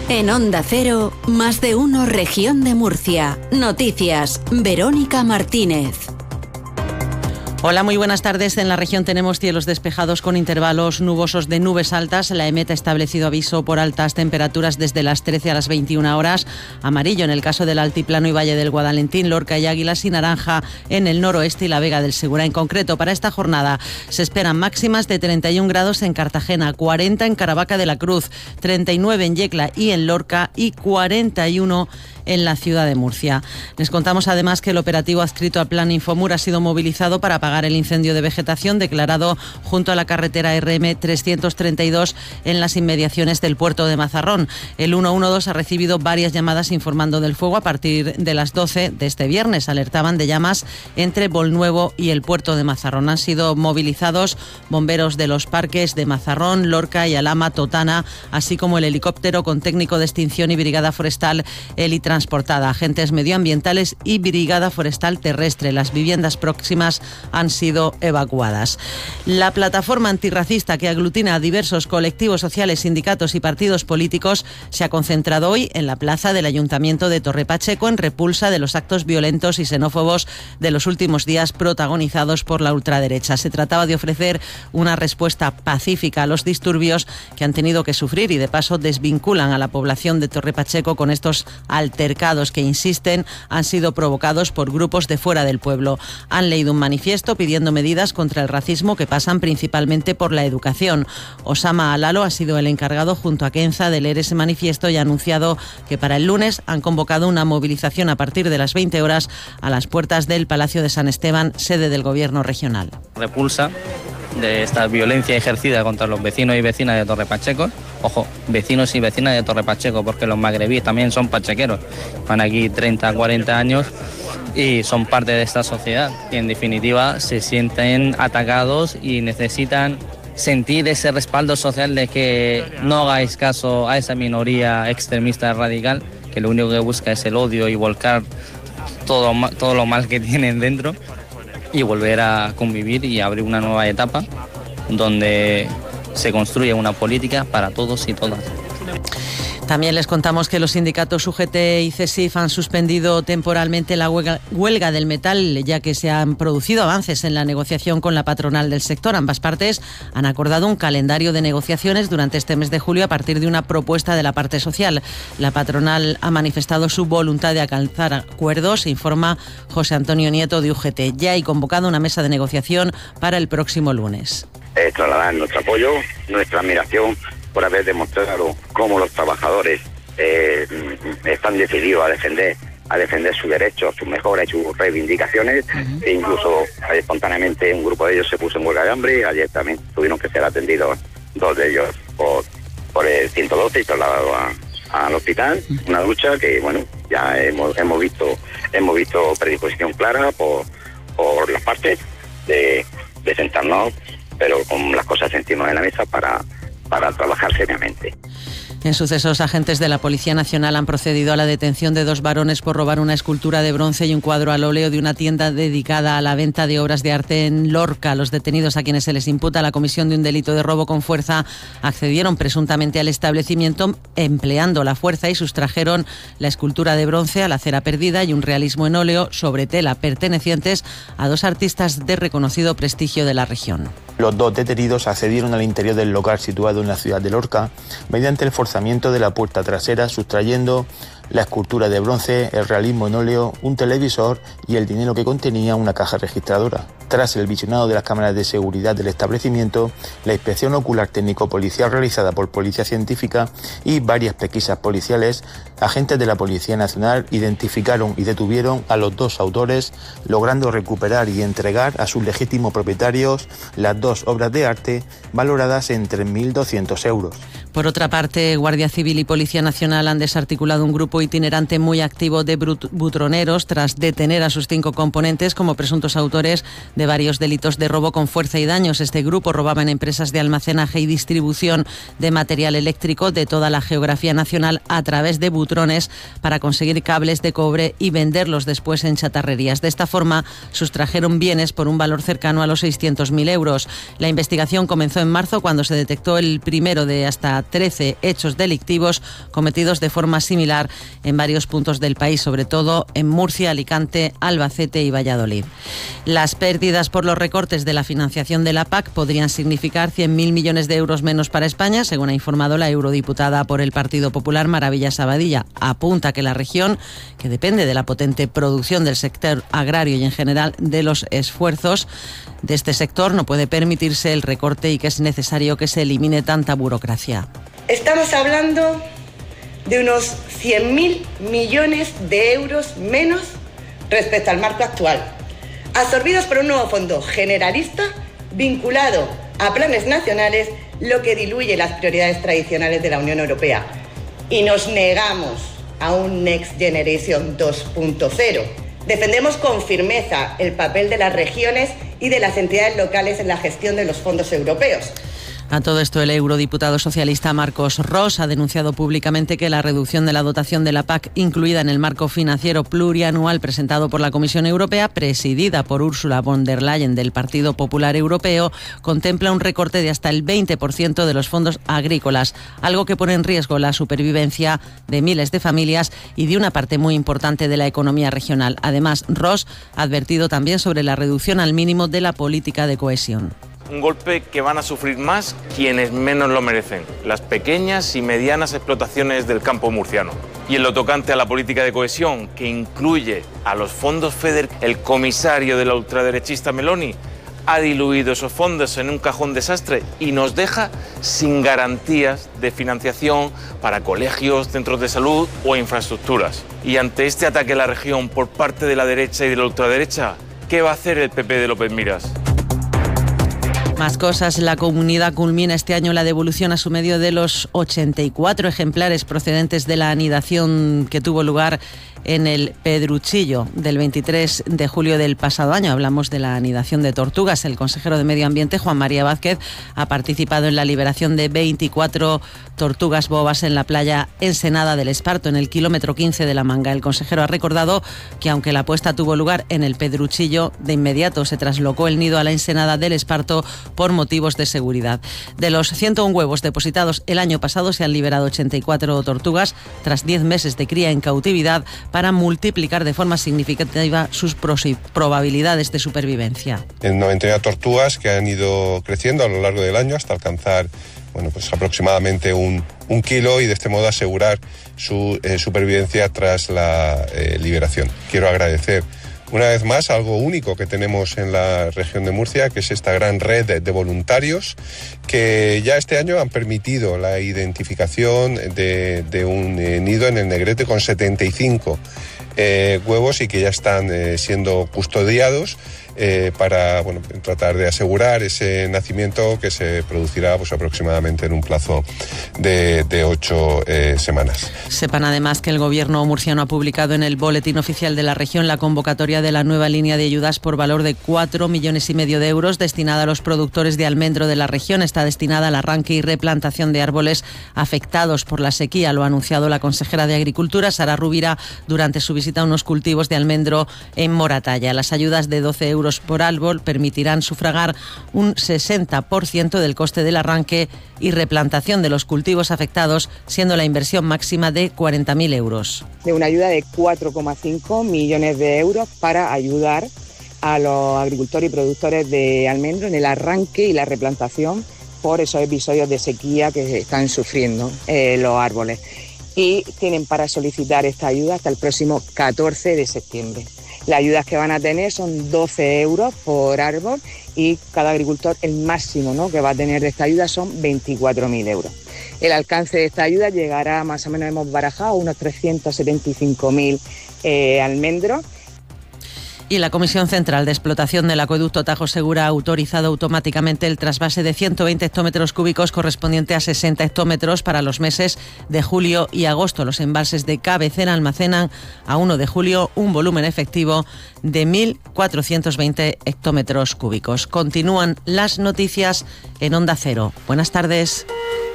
En Onda Cero, Más de Uno Región de Murcia. Noticias, Verónica Martínez. Hola, muy buenas tardes. En la región tenemos cielos despejados con intervalos nubosos de nubes altas. La EMET ha establecido aviso por altas temperaturas desde las 13 a las 21 horas. Amarillo en el caso del Altiplano y Valle del Guadalentín, Lorca y Águilas, y naranja en el noroeste y la Vega del Segura. En concreto, para esta jornada se esperan máximas de 31 grados en Cartagena, 40 en Caravaca de la Cruz, 39 en Yecla y en Lorca y 41 en la ciudad de Murcia. Les contamos además que el operativo adscrito al Plan Infomur ha sido movilizado para apagar el incendio de vegetación declarado junto a la carretera RM 332 en las inmediaciones del puerto de Mazarrón. El 112 ha recibido varias llamadas informando del fuego. A partir de las 12 de este viernes alertaban de llamas entre Bolnuevo y el puerto de Mazarrón. Han sido movilizados bomberos de los parques de Mazarrón, Lorca y Alhama, Totana, así como el helicóptero con técnico de extinción y brigada forestal helitransportada, agentes medioambientales y brigada forestal terrestre. Las viviendas próximas han sido evacuadas. La plataforma antirracista que aglutina a diversos colectivos sociales, sindicatos y partidos políticos se ha concentrado hoy en la plaza del Ayuntamiento de Torre Pacheco en repulsa de los actos violentos y xenófobos de los últimos días protagonizados por la ultraderecha. Se trataba de ofrecer una respuesta pacífica a los disturbios que han tenido que sufrir y de paso desvinculan a la población de Torre Pacheco con estos altercados que, insisten, han sido provocados por grupos de fuera del pueblo. Han leído un manifiesto pidiendo medidas contra el racismo que pasan principalmente por la educación. Osama Alalo ha sido el encargado junto a Kenza de leer ese manifiesto y ha anunciado que para el lunes han convocado una movilización a partir de las 20 horas a las puertas del Palacio de San Esteban, sede del Gobierno regional. Repulsa de esta violencia ejercida contra los vecinos y vecinas de Torre Pacheco. Ojo, vecinos y vecinas de Torre Pacheco, porque los magrebíes también son pachequeros. Van aquí 30, 40 años y son parte de esta sociedad. Y en definitiva se sienten atacados y necesitan sentir ese respaldo social de que no hagáis caso a esa minoría extremista radical, que lo único que busca es el odio y volcar todo lo mal que tienen dentro, y volver a convivir y abrir una nueva etapa donde se construye una política para todos y todas. También les contamos que los sindicatos UGT y CESIF han suspendido temporalmente la huelga del metal, ya que se han producido avances en la negociación con la patronal del sector. Ambas partes han acordado un calendario de negociaciones durante este mes de julio a partir de una propuesta de la parte social. La patronal ha manifestado su voluntad de alcanzar acuerdos, informa José Antonio Nieto de UGT. Ya hay convocado una mesa de negociación para el próximo lunes. Trasladar nuestro apoyo, nuestra admiración por haber demostrado cómo los trabajadores están decididos a defender sus derechos, sus mejoras y sus reivindicaciones. E incluso espontáneamente un grupo de ellos se puso en huelga de hambre. Ayer también tuvieron que ser atendidos dos de ellos por el 112 y trasladados al hospital. Una lucha que, bueno, ya hemos visto predisposición clara por las partes de sentarnos, pero con las cosas encima de la mesa para trabajar seriamente. En sucesos, agentes de la Policía Nacional han procedido a la detención de 2 varones por robar una escultura de bronce y un cuadro al óleo de una tienda dedicada a la venta de obras de arte en Lorca. Los detenidos, a quienes se les imputa la comisión de un delito de robo con fuerza, accedieron presuntamente al establecimiento empleando la fuerza y sustrajeron la escultura de bronce a la cera perdida y un realismo en óleo sobre tela pertenecientes a 2 artistas de reconocido prestigio de la región. Los 2 detenidos accedieron al interior del local situado en la ciudad de Lorca mediante el forzamiento de la puerta trasera, sustrayendo la escultura de bronce, el realismo en óleo, un televisor y el dinero que contenía una caja registradora. Tras el visionado de las cámaras de seguridad del establecimiento, la inspección ocular técnico-policial realizada por Policía Científica y varias pesquisas policiales, agentes de la Policía Nacional identificaron y detuvieron a los 2 autores, logrando recuperar y entregar a sus legítimos propietarios las 2 obras de arte valoradas en 3.200 euros. Por otra parte, Guardia Civil y Policía Nacional han desarticulado un grupo itinerante muy activo de butroneros tras detener a sus 5 componentes como presuntos autores de varios delitos de robo con fuerza y daños. Este grupo robaba en empresas de almacenaje y distribución de material eléctrico de toda la geografía nacional a través de butrones para conseguir cables de cobre y venderlos después en chatarrerías. De esta forma, sustrajeron bienes por un valor cercano a los 600.000 euros. La investigación comenzó en marzo cuando se detectó el primero de hasta 13 hechos delictivos cometidos de forma similar en varios puntos del país, sobre todo en Murcia, Alicante, Albacete y Valladolid. Las pérdidas por los recortes de la financiación de la PAC podrían significar 100.000 millones de euros menos para España, según ha informado la eurodiputada por el Partido Popular, Maravilla Sabadilla. Apunta que la región, que depende de la potente producción del sector agrario y en general de los esfuerzos de este sector, no puede permitirse el recorte y que es necesario que se elimine tanta burocracia. Estamos hablando de unos 100.000 millones de euros menos respecto al marco actual, absorbidos por un nuevo fondo generalista vinculado a planes nacionales, lo que diluye las prioridades tradicionales de la Unión Europea. Y nos negamos a un Next Generation 2.0. Defendemos con firmeza el papel de las regiones y de las entidades locales en la gestión de los fondos europeos. A todo esto, el eurodiputado socialista Marcos Ros ha denunciado públicamente que la reducción de la dotación de la PAC incluida en el marco financiero plurianual presentado por la Comisión Europea, presidida por Ursula von der Leyen del Partido Popular Europeo, contempla un recorte de hasta el 20% de los fondos agrícolas, algo que pone en riesgo la supervivencia de miles de familias y de una parte muy importante de la economía regional. Además, Ros ha advertido también sobre la reducción al mínimo de la política de cohesión. Un golpe que van a sufrir más quienes menos lo merecen, las pequeñas y medianas explotaciones del campo murciano. Y en lo tocante a la política de cohesión, que incluye a los fondos FEDER, el comisario de la ultraderechista Meloni ha diluido esos fondos en un cajón desastre y nos deja sin garantías de financiación para colegios, centros de salud o infraestructuras. Y ante este ataque a la región por parte de la derecha y de la ultraderecha, ¿qué va a hacer el PP de López Miras? Más cosas. La comunidad culmina este año la devolución a su medio de los 84 ejemplares procedentes de la anidación que tuvo lugar en el Pedruchillo del 23 de julio del pasado año. Hablamos de la anidación de tortugas. El consejero de Medio Ambiente, Juan María Vázquez, ha participado en la liberación de 24 tortugas bobas en la playa Ensenada del Esparto, en el kilómetro 15 de la Manga. El consejero ha recordado que aunque la puesta tuvo lugar en el Pedruchillo, de inmediato se traslocó el nido a la Ensenada del Esparto por motivos de seguridad. De los 101 huevos depositados el año pasado, se han liberado 84 tortugas tras 10 meses de cría en cautividad para multiplicar de forma significativa sus probabilidades de supervivencia. En 99 tortugas que han ido creciendo a lo largo del año hasta alcanzar aproximadamente un kilo y de este modo asegurar su supervivencia tras la liberación. Quiero agradecer una vez más algo único que tenemos en la región de Murcia, que es esta gran red de voluntarios que ya este año han permitido la identificación de un nido en el Negrete con 75 huevos y que ya están siendo custodiados para tratar de asegurar ese nacimiento que se producirá aproximadamente en un plazo de 8 semanas. Sepan además que el Gobierno murciano ha publicado en el Boletín Oficial de la Región la convocatoria de la nueva línea de ayudas por valor de 4,5 millones de euros destinada a los productores de almendro de la región. Está destinada al arranque y replantación de árboles afectados por la sequía. Lo ha anunciado la consejera de Agricultura, Sara Rubira, durante su visita a unos cultivos de almendro en Moratalla. Las ayudas de 12 euros por árbol permitirán sufragar un 60% del coste del arranque y replantación de los cultivos afectados, siendo la inversión máxima de 40.000 euros. De una ayuda de 4,5 millones de euros para ayudar a los agricultores y productores de almendro en el arranque y la replantación por esos episodios de sequía que están sufriendo los árboles. Y tienen para solicitar esta ayuda hasta el próximo 14 de septiembre. Las ayudas que van a tener son 12 euros por árbol y cada agricultor, el máximo que va a tener de esta ayuda son 24.000 euros. El alcance de esta ayuda llegará, más o menos hemos barajado, unos 375.000 almendros. Y la Comisión Central de Explotación del Acueducto Tajo Segura ha autorizado automáticamente el trasvase de 120 hectómetros cúbicos correspondiente a 60 hectómetros para los meses de julio y agosto. Los embalses de cabecera almacenan a 1 de julio un volumen efectivo de 1.420 hectómetros cúbicos. Continúan las noticias en Onda Cero. Buenas tardes.